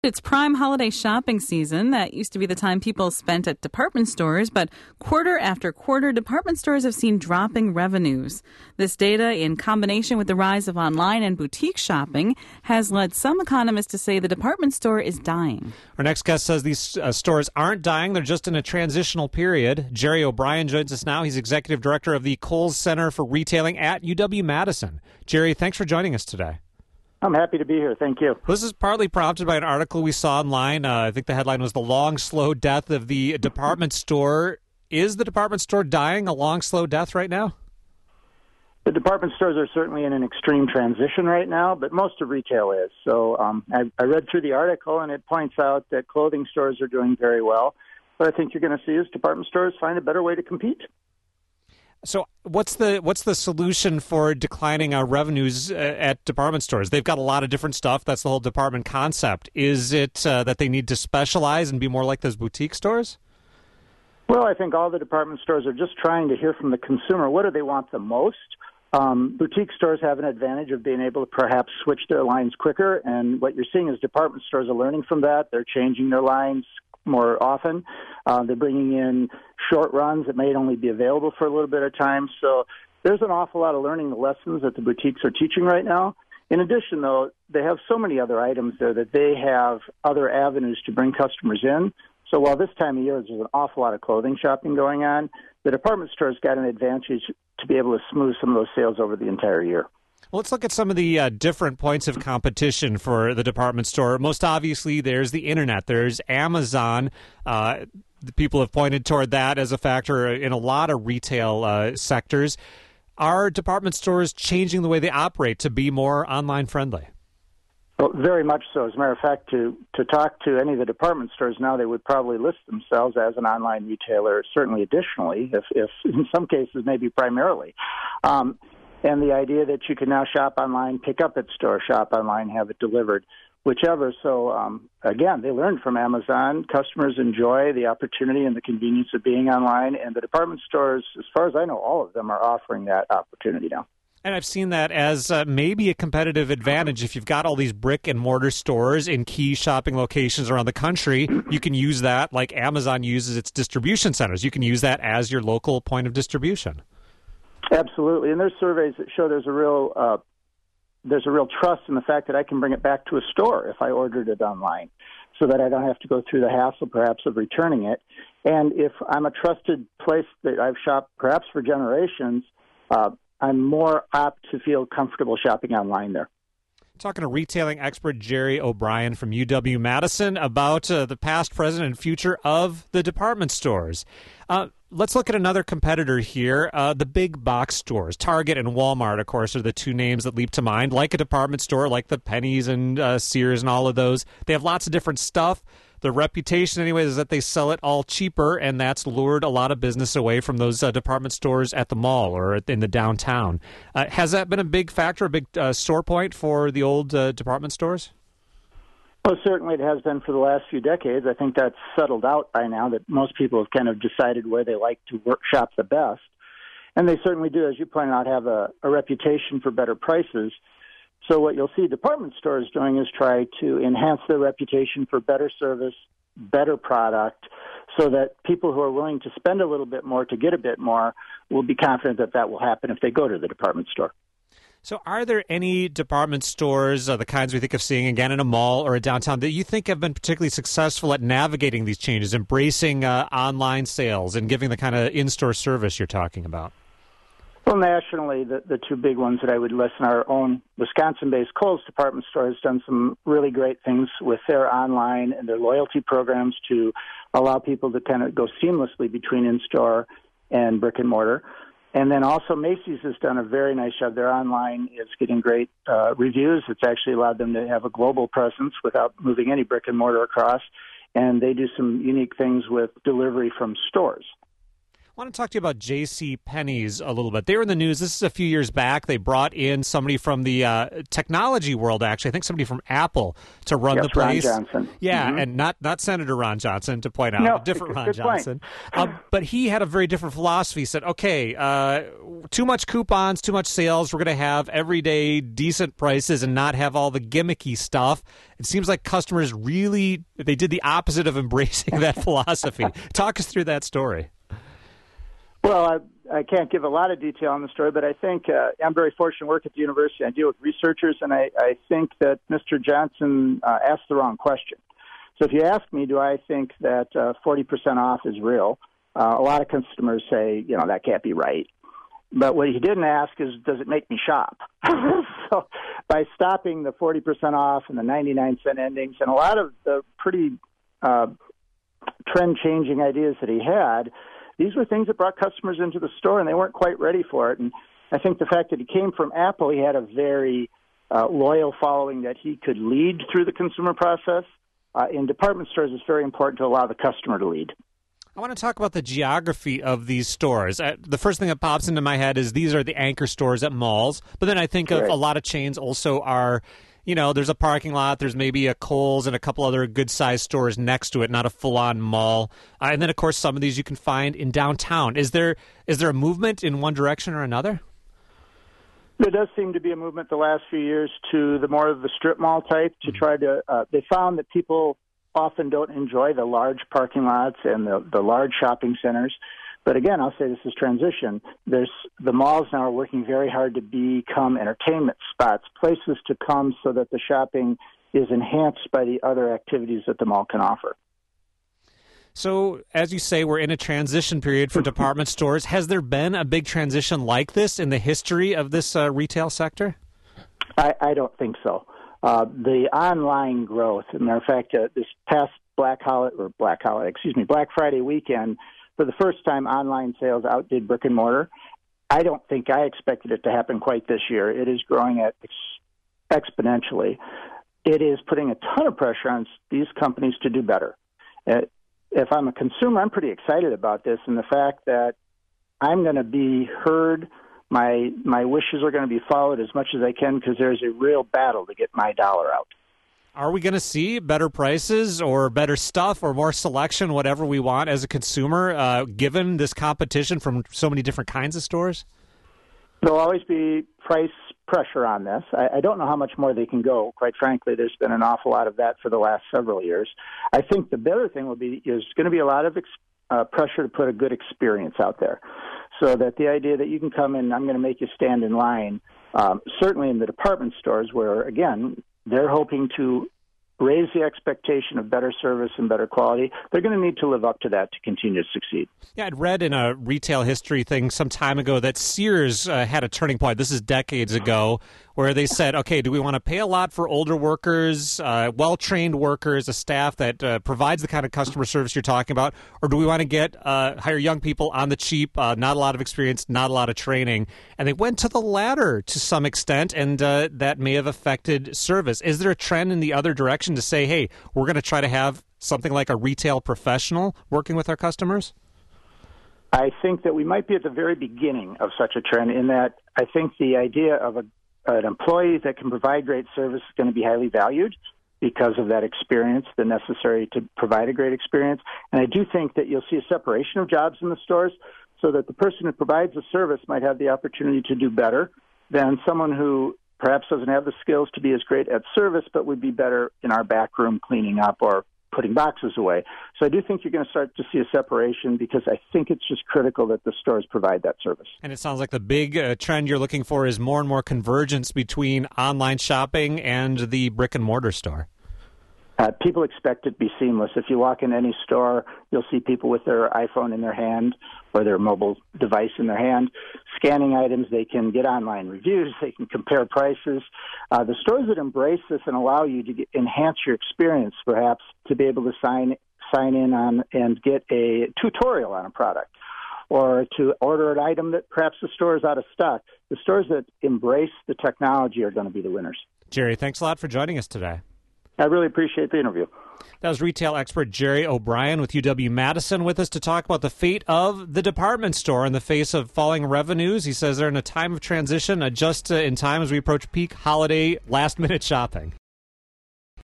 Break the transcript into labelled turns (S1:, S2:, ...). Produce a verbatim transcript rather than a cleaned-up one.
S1: It's prime holiday shopping season. That used to be the time people spent at department stores, but quarter after quarter, department stores have seen dropping revenues. This data, in combination with the rise of online and boutique shopping, has led some economists to say the department store is dying.
S2: Our next guest says these uh, stores aren't dying, they're just in a transitional period. Jerry O'Brien joins us now. He's executive director of the Kohl's Center for Retailing at U W-Madison. Jerry, thanks for joining us today.
S3: I'm happy to be here. Thank you.
S2: This is partly prompted by an article we saw online. Uh, I think the headline was "The Long, Slow Death of the Department Store." Is the department store dying a long, slow death right now?
S3: The department stores are certainly in an extreme transition right now, but most of retail is. So um, I, I read through the article, and it points out that clothing stores are doing very well. What I think you're going to see is department stores find a better way to compete.
S2: So what's the what's the solution for declining our revenues uh, at department stores? They've got a lot of different stuff. That's the whole department concept. Is it uh, that they need to specialize and be more like those boutique stores?
S3: Well, I think all the department stores are just trying to hear from the consumer. What do they want the most? Um, boutique stores have an advantage of being able to perhaps switch their lines quicker, and what you're seeing is department stores are learning from that. They're changing their lines more often. Uh, they're bringing in short runs that may only be available for a little bit of time. So there's an awful lot of learning the lessons that the boutiques are teaching right now. In addition, though, they have so many other items there that they have other avenues to bring customers in. So while this time of year there's an awful lot of clothing shopping going on, the department store's got an advantage to be able to smooth some of those sales over the entire year.
S2: Well, let's look at some of the uh, different points of competition for the department store. Most obviously, there's the Internet. There's Amazon. Uh, the people have pointed toward that as a factor in a lot of retail uh, sectors. Are department stores changing the way they operate to be more online friendly?
S3: Well, very much so. As a matter of fact, to, to talk to any of the department stores now, they would probably list themselves as an online retailer, certainly additionally, if, if in some cases maybe primarily. Um, And the idea that you can now shop online, pick up at store, shop online, have it delivered, whichever. So, um, again, they learned from Amazon. Customers enjoy the opportunity and the convenience of being online. And the department stores, as far as I know, all of them are offering that opportunity now.
S2: And I've seen that as uh, maybe a competitive advantage. If you've got all these brick and mortar stores in key shopping locations around the country, you can use that like Amazon uses its distribution centers. You can use that as your local point of distribution.
S3: Absolutely, and there's surveys that show there's a real uh, there's a real trust in the fact that I can bring it back to a store if I ordered it online, so that I don't have to go through the hassle perhaps of returning it. And if I'm a trusted place that I've shopped perhaps for generations, uh, I'm more apt to feel comfortable shopping online there.
S2: Talking to retailing expert Jerry O'Brien from U W-Madison about uh, the past, present, and future of the department stores. Uh, let's look at another competitor here, uh, the big box stores. Target and Walmart, of course, are the two names that leap to mind. Like a department store, like the Pennies and uh, Sears and all of those. They have lots of different stuff. The reputation, anyways, is that they sell it all cheaper, and that's lured a lot of business away from those uh, department stores at the mall or in the downtown. Uh, has that been a big factor, a big uh, sore point for the old uh, department stores?
S3: Well, certainly it has been for the last few decades. I think that's settled out by now, that most people have kind of decided where they like to work shop the best. And they certainly do, as you pointed out, have a, a reputation for better prices. So what you'll see department stores doing is try to enhance their reputation for better service, better product, so that people who are willing to spend a little bit more to get a bit more will be confident that that will happen if they go to the department store.
S2: So are there any department stores, uh, the kinds we think of seeing again in a mall or a downtown, that you think have been particularly successful at navigating these changes, embracing uh, online sales and giving the kind of in-store service you're talking about?
S3: Well, nationally, the, the two big ones that I would list in our own Wisconsin-based Kohl's department store has done some really great things with their online and their loyalty programs to allow people to kind of go seamlessly between in-store and brick and mortar. And then also Macy's has done a very nice job. Their online is getting great uh, reviews. It's actually allowed them to have a global presence without moving any brick and mortar across. And they do some unique things with delivery from stores.
S2: I want to talk to you about J C. Penney's a little bit. They were in the news. This is a few years back. They brought in somebody from the uh, technology world, actually. I think somebody from Apple to run
S3: yes,
S2: the place.
S3: Ron Johnson.
S2: Yeah,
S3: mm-hmm.
S2: and not, not Senator Ron Johnson, to point out.
S3: No,
S2: a different Ron
S3: good
S2: Johnson. Uh, but he had a very different philosophy. He said, okay, uh, too much coupons, too much sales. We're going to have everyday decent prices and not have all the gimmicky stuff. It seems like customers really, they did the opposite of embracing that philosophy. Talk us through that story.
S3: Well, I, I can't give a lot of detail on the story, but I think uh, I'm very fortunate to work at the university. I deal with researchers, and I, I think that Mister Johnson uh, asked the wrong question. So if you ask me, do I think that uh, forty percent off is real, uh, a lot of customers say, you know, that can't be right. But what he didn't ask is, does it make me shop? So by stopping the forty percent off and the ninety-nine cent endings and a lot of the pretty uh, trend-changing ideas that he had, these were things that brought customers into the store, and they weren't quite ready for it. And I think the fact that he came from Apple, he had a very uh, loyal following that he could lead through the consumer process. Uh, in department stores, it's very important to allow the customer to lead.
S2: I want to talk about the geography of these stores. Uh, the first thing that pops into my head is these are the anchor stores at malls. But then I think of
S3: right.
S2: a lot of chains also are, you know, there's a parking lot, there's maybe a Kohl's and a couple other good-sized stores next to it, not a full-on mall. Uh, and then, of course, some of these you can find in downtown. Is there is there a movement in one direction or another?
S3: There does seem to be a movement the last few years to the more of the strip mall type to try to uh, – they found that people often don't enjoy the large parking lots and the, the large shopping centers. But again, I'll say this is transition. There's the malls now are working very hard to become entertainment spots, places to come so that the shopping is enhanced by the other activities that the mall can offer.
S2: So, as you say, we're in a transition period for department stores. Has there been a big transition like this in the history of this uh, retail sector?
S3: I, I don't think so. Uh, the online growth, as a matter of fact, uh, this past Black Holiday, or Black Holiday, excuse me, Black Friday weekend, for the first time, online sales outdid brick and mortar. I don't think I expected it to happen quite this year. It is growing at ex- exponentially. It is putting a ton of pressure on these companies to do better. Uh, if I'm a consumer, I'm pretty excited about this and the fact that I'm going to be heard. My my wishes are going to be followed as much as I can because there's a real battle to get my dollar out.
S2: Are we going to see better prices or better stuff or more selection, whatever we want as a consumer, uh, given this competition from so many different kinds of stores?
S3: There'll always be price pressure on this. I, I don't know how much more they can go. Quite frankly, there's been an awful lot of that for the last several years. I think the better thing will be is going to be a lot of ex, uh, pressure to put a good experience out there. So that the idea that you can come in, I'm going to make you stand in line, um, certainly in the department stores where, again, they're hoping to raise the expectation of better service and better quality. They're going to need to live up to that to continue to succeed.
S2: Yeah, I'd read in a retail history thing some time ago that Sears uh, had a turning point. This is decades ago, where they said, okay, do we want to pay a lot for older workers, uh, well-trained workers, a staff that uh, provides the kind of customer service you're talking about, or do we want to get uh, hire young people on the cheap, uh, not a lot of experience, not a lot of training? And they went to the latter to some extent, and uh, that may have affected service. Is there a trend in the other direction to say, hey, we're going to try to have something like a retail professional working with our customers?
S3: I think that we might be at the very beginning of such a trend in that I think the idea of a, an employee that can provide great service is going to be highly valued because of that experience, the necessary to provide a great experience. And I do think that you'll see a separation of jobs in the stores so that the person who provides the service might have the opportunity to do better than someone who perhaps doesn't have the skills to be as great at service but would be better in our back room cleaning up or putting boxes away. So I do think you're going to start to see a separation because I think it's just critical that the stores provide that service.
S2: And it sounds like the big uh, trend you're looking for is more and more convergence between online shopping and the brick and mortar store.
S3: Uh, people expect it to be seamless. If you walk in any store, you'll see people with their iPhone in their hand or their mobile device in their hand, scanning items. They can get online reviews. They can compare prices. Uh, the stores that embrace this and allow you to get, enhance your experience, perhaps, to be able to sign sign in on and get a tutorial on a product or to order an item that perhaps the store is out of stock. The stores that embrace the technology are going to be the winners.
S2: Jerry, thanks a lot for joining us today.
S3: I really appreciate the interview.
S2: That was retail expert Jerry O'Brien with U W-Madison with us to talk about the fate of the department store in the face of falling revenues. He says they're in a time of transition, uh, just uh, in time as we approach peak holiday last-minute shopping.